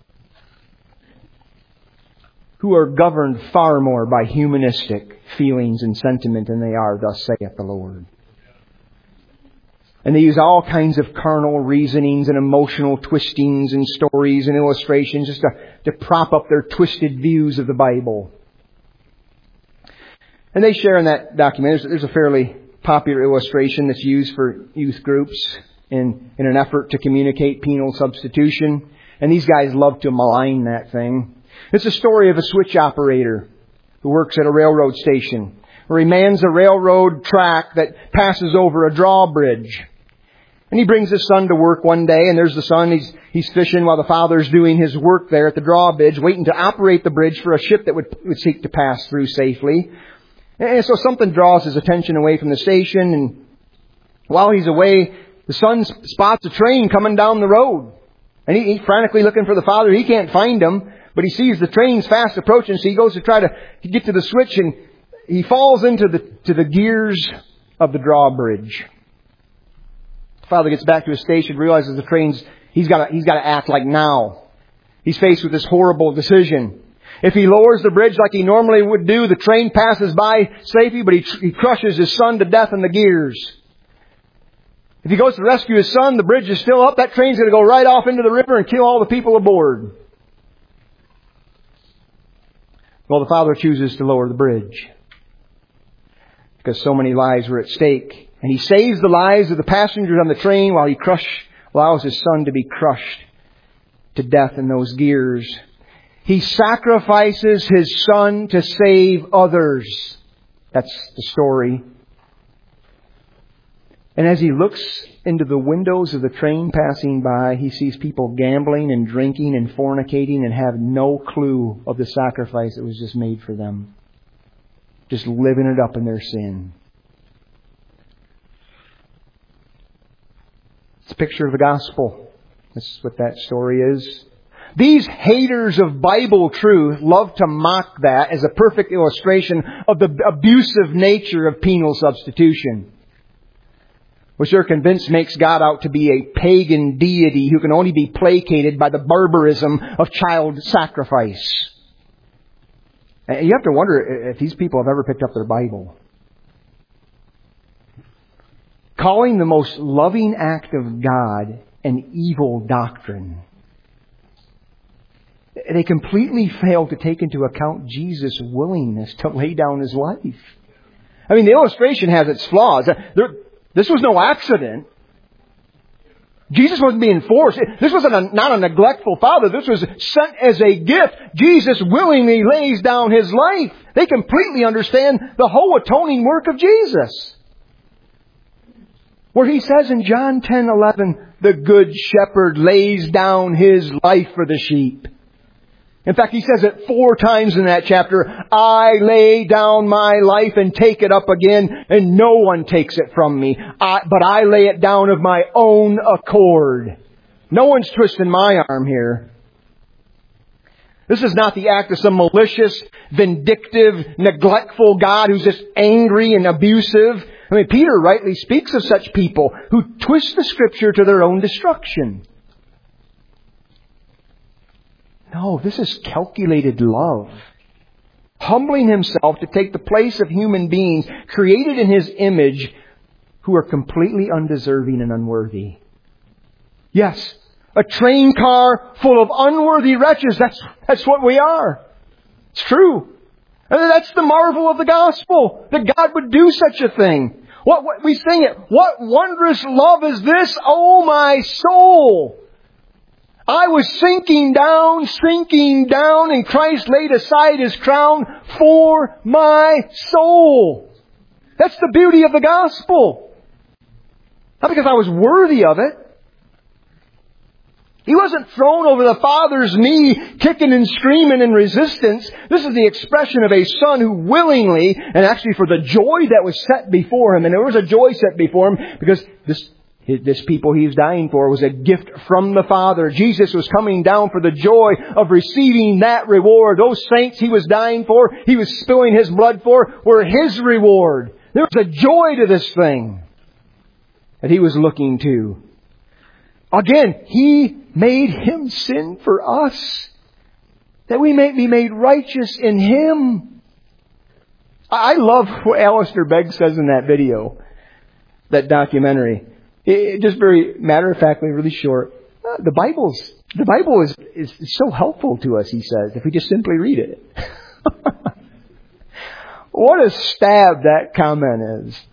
who are governed far more by humanistic feelings and sentiment than they are, thus saith the Lord. And they use all kinds of carnal reasonings and emotional twistings and stories and illustrations just to prop up their twisted views of the Bible. And they share in that document. There's a fairly popular illustration that's used for youth groups in an effort to communicate penal substitution. And these guys love to malign that thing. It's a story of a switch operator who works at a railroad station, where he mans a railroad track that passes over a drawbridge. And he brings his son to work one day, and there's the son. He's fishing while the father's doing his work there at the drawbridge, waiting to operate the bridge for a ship that would seek to pass through safely. And so something draws his attention away from the station, and while he's away, the son spots a train coming down the road. And he's frantically looking for the father. He can't find him, but he sees the train's fast approaching, so he goes to try to get to the switch, and he falls into the gears of the drawbridge. The father gets back to his station, realizes the train's, he's got to act like now. He's faced with this horrible decision. If he lowers the bridge like he normally would do, the train passes by safely, but he crushes his son to death in the gears. If he goes to rescue his son, the bridge is still up. That train's going to go right off into the river and kill all the people aboard. Well, the father chooses to lower the bridge because so many lives were at stake. And he saves the lives of the passengers on the train while he allows his son to be crushed to death in those gears. He sacrifices his son to save others. That's the story. And as he looks into the windows of the train passing by, he sees people gambling and drinking and fornicating and have no clue of the sacrifice that was just made for them. Just living it up in their sin. It's a picture of the gospel. That's what that story is. These haters of Bible truth love to mock that as a perfect illustration of the abusive nature of penal substitution, which they're convinced makes God out to be a pagan deity who can only be placated by the barbarism of child sacrifice. And you have to wonder if these people have ever picked up their Bible. Calling the most loving act of God an evil doctrine. They completely fail to take into account Jesus' willingness to lay down His life. I mean, the illustration has its flaws. This was no accident. Jesus wasn't being forced. This was not a neglectful father. This was sent as a gift. Jesus willingly lays down His life. They completely understand the whole atoning work of Jesus. Where He says in John 10:11, the good shepherd lays down his life for the sheep. In fact, He says it 4 times in that chapter. I lay down my life and take it up again, and no one takes it from me. But I lay it down of my own accord. No one's twisting my arm here. This is not the act of some malicious, vindictive, neglectful God who's just angry and abusive. I mean, Peter rightly speaks of such people who twist the Scripture to their own destruction. No, this is calculated love. Humbling Himself to take the place of human beings created in His image who are completely undeserving and unworthy. Yes, a train car full of unworthy wretches. That's what we are. It's true. And that's the marvel of the gospel, that God would do such a thing. What we sing it. What wondrous love is this, O my soul? I was sinking down, and Christ laid aside His crown for my soul. That's the beauty of the gospel. Not because I was worthy of it. He wasn't thrown over the Father's knee, kicking and screaming in resistance. This is the expression of a Son who willingly, and actually for the joy that was set before Him, and there was a joy set before Him, because this people He was dying for was a gift from the Father. Jesus was coming down for the joy of receiving that reward. Those saints He was dying for, He was spilling His blood for, were His reward. There was a joy to this thing that He was looking to. Again, He made Him sin for us, that we may be made righteous in Him. I love what Alistair Begg says in that video, that documentary. It just very matter-of-factly, really short. The Bible is so helpful to us, he says, if we just simply read it. What a stab that comment is.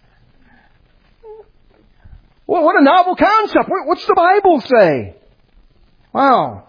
Well, what a novel concept. What's the Bible say? Wow.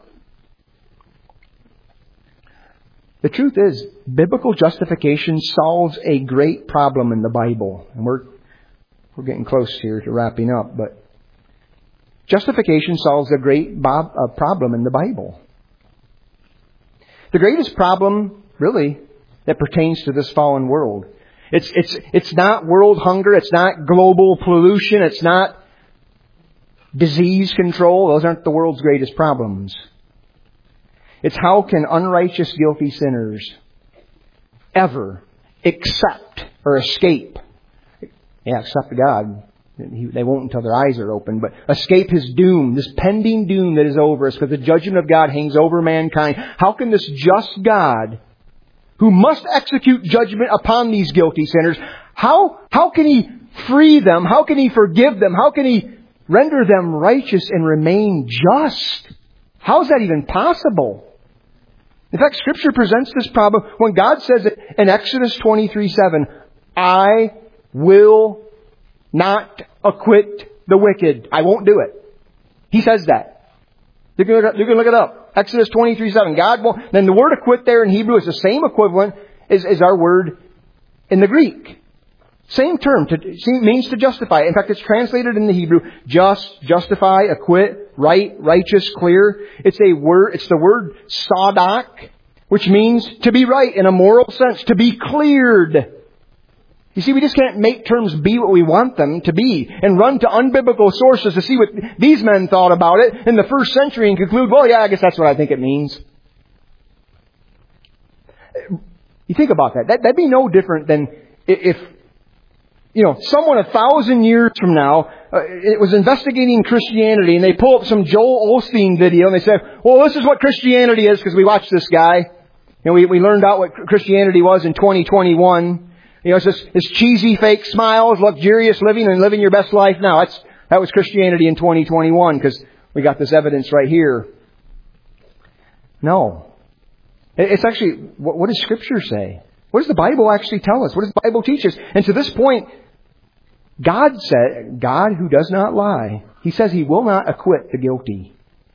The truth is, biblical justification solves a great problem in the Bible. And we're getting close here to wrapping up, but justification solves a great problem in the Bible. The greatest problem, really, that pertains to this fallen world. It's not world hunger. It's not global pollution. It's not disease control. Those aren't the world's greatest problems. It's how can unrighteous, guilty sinners ever accept or escape? Yeah, accept God. They won't until their eyes are open. But escape His doom, this pending doom that is over us, because the judgment of God hangs over mankind. How can this just God, who must execute judgment upon these guilty sinners, how can He free them? How can He forgive them? How can He render them righteous and remain just? How is that even possible? In fact, Scripture presents this problem when God says it in Exodus 23:7, I will not acquit the wicked. I won't do it. He says that. You can look it up. Exodus 23:7. God won't. Then the word acquit there in Hebrew is the same equivalent as our word in the Greek. Same term. Means to justify. In fact, it's translated in the Hebrew just, justify, acquit, right, righteous, clear. It's the word sadak, which means to be right in a moral sense, to be cleared. You see, we just can't make terms be what we want them to be and run to unbiblical sources to see what these men thought about it in the first century and conclude, well, yeah, I guess that's what I think it means. You think about that. That'd be no different than if, someone 1,000 years from now it was investigating Christianity and they pull up some Joel Osteen video and they say, well, this is what Christianity is because we watched this guy. We learned out what Christianity was in 2021. It's this cheesy fake smiles, luxurious living, and living your best life now. That was Christianity in 2021 because we got this evidence right here. No. It's actually, what does Scripture say? What does the Bible actually tell us? What does the Bible teach us? And to this point, God who does not lie, He says He will not acquit the guilty.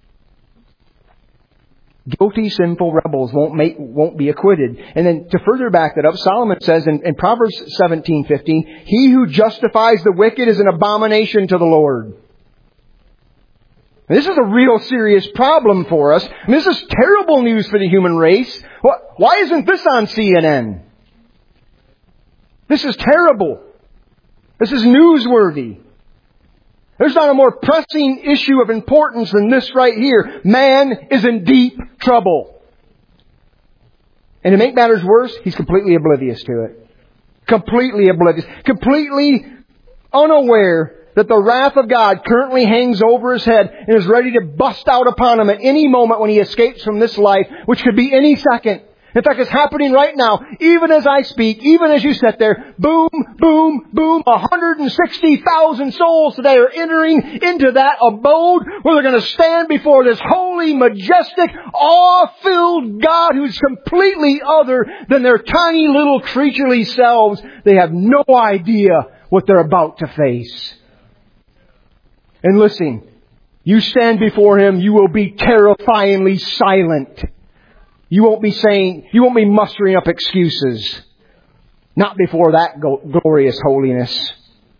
Guilty, sinful rebels won't be acquitted. And then to further back that up, Solomon says in Proverbs 17:15, he who justifies the wicked is an abomination to the Lord. And this is a real serious problem for us. And this is terrible news for the human race. Why isn't this on CNN? This is terrible. This is newsworthy. There's not a more pressing issue of importance than this right here. Man is in deep trouble. And to make matters worse, he's completely oblivious to it. Completely oblivious. Completely unaware that the wrath of God currently hangs over his head and is ready to bust out upon him at any moment when he escapes from this life, which could be any second. In fact, it's happening right now. Even as I speak, even as you sit there, boom, boom, boom, 160,000 souls today are entering into that abode where they're going to stand before this holy, majestic, awe-filled God who's completely other than their tiny little creaturely selves. They have no idea what they're about to face. And listen, you stand before Him, you will be terrifyingly silent. You won't be mustering up excuses. Not before that glorious holiness.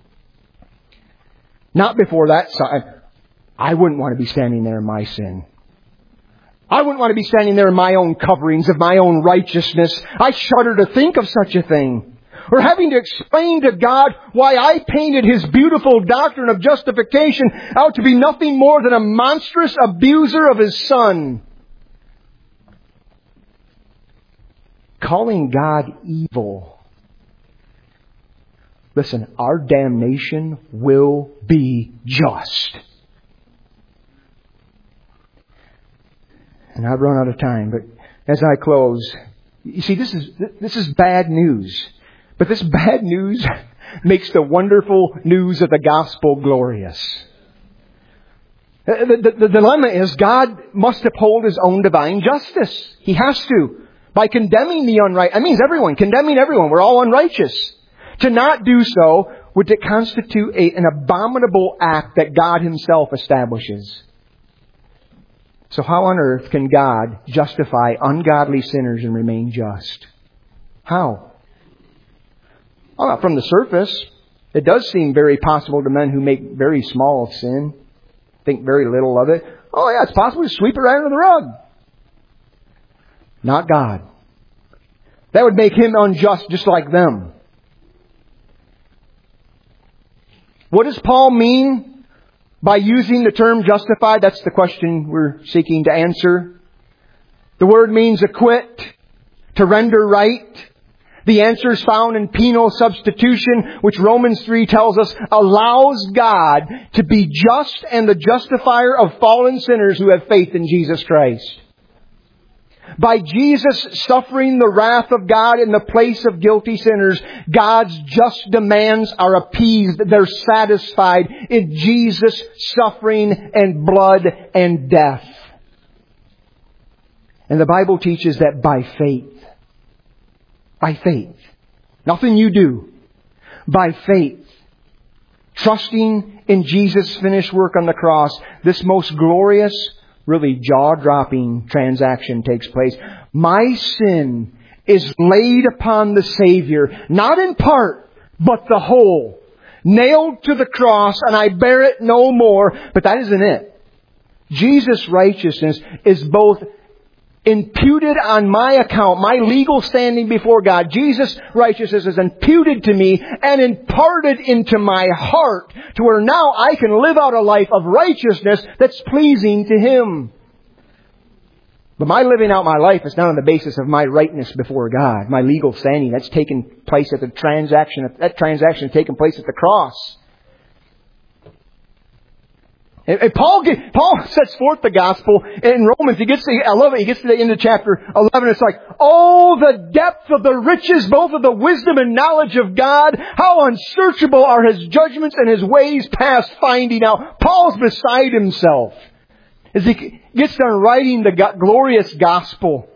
Not before that. I wouldn't want to be standing there in my sin. I wouldn't want to be standing there in my own coverings of my own righteousness. I shudder to think of such a thing. Or having to explain to God why I painted His beautiful doctrine of justification out to be nothing more than a monstrous abuser of His Son. Calling God evil. Listen, our damnation will be just. And I've run out of time, but as I close, you see, this is bad news. But this bad news makes the wonderful news of the gospel glorious. The dilemma is God must uphold His own divine justice. He has to. by condemning the unrighteous. That means everyone, condemning everyone. We're all unrighteous. To not do so would constitute an abominable act that God Himself establishes. So how on earth can God justify ungodly sinners and remain just? How? Well, from the surface, it does seem very possible to men who make very small of sin, think very little of it. Oh yeah, it's possible to sweep it right under the rug. Not God. That would make Him unjust just like them. What does Paul mean by using the term justified? That's the question we're seeking to answer. The word means acquit, to render right. The answer is found in penal substitution, which Romans 3 tells us allows God to be just and the justifier of fallen sinners who have faith in Jesus Christ. By Jesus suffering the wrath of God in the place of guilty sinners, God's just demands are appeased. They're satisfied in Jesus' suffering and blood and death. And the Bible teaches that by faith, nothing you do, by faith, trusting in Jesus' finished work on the cross, this most glorious, really jaw-dropping transaction takes place. My sin is laid upon the Savior, not in part, but the whole. Nailed to the cross, and I bear it no more. But that isn't it. Jesus' righteousness is both imputed on my account, my legal standing before God. Jesus' righteousness is imputed to me and imparted into my heart to where now I can live out a life of righteousness that's pleasing to Him. But my living out my life is not on the basis of my rightness before God, my legal standing. That's taken place at the transaction. That transaction has taken place at the cross. And Paul sets forth the gospel in Romans. I love it. He gets to the end of chapter 11. It's like, oh, the depth of the riches, both of the wisdom and knowledge of God. How unsearchable are His judgments and His ways past finding out. Paul's beside himself as he gets done writing the glorious gospel.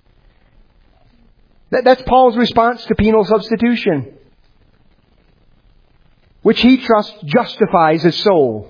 That's Paul's response to penal substitution, which he trusts justifies his soul.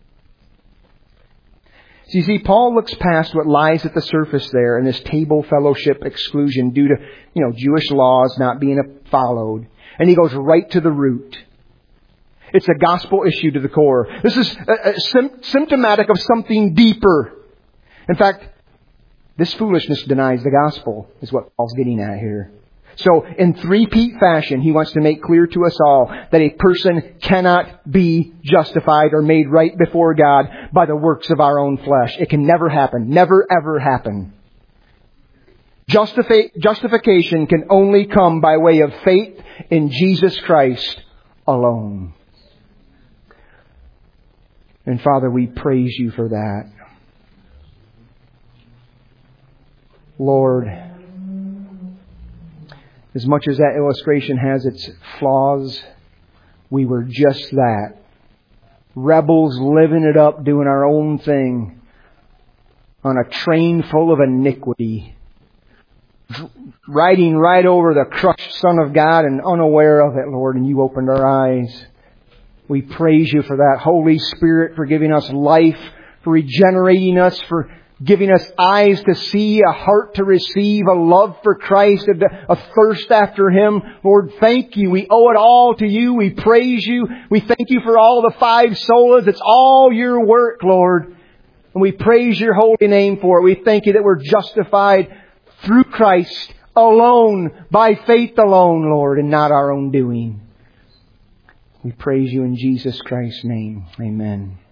So you see, Paul looks past what lies at the surface there in this table fellowship exclusion due to, Jewish laws not being followed. And he goes right to the root. It's a gospel issue to the core. This is symptomatic of something deeper. In fact, this foolishness denies the gospel, is what Paul's getting at here. So, in three-peat fashion, he wants to make clear to us all that a person cannot be justified or made right before God by the works of our own flesh. It can never happen. Never, ever happen. Justification can only come by way of faith in Jesus Christ alone. And Father, we praise You for that. Lord, as much as that illustration has its flaws, we were just that. Rebels living it up, doing our own thing on a train full of iniquity. Riding right over the crushed Son of God and unaware of it, Lord, and You opened our eyes. We praise You for that. Holy Spirit, for giving us life, for regenerating us, for giving us eyes to see, a heart to receive, a love for Christ, a thirst after Him. Lord, thank You. We owe it all to You. We praise You. We thank You for all the 5 solas. It's all Your work, Lord. And we praise Your holy name for it. We thank You that we're justified through Christ alone, by faith alone, Lord, and not our own doing. We praise You in Jesus Christ's name. Amen.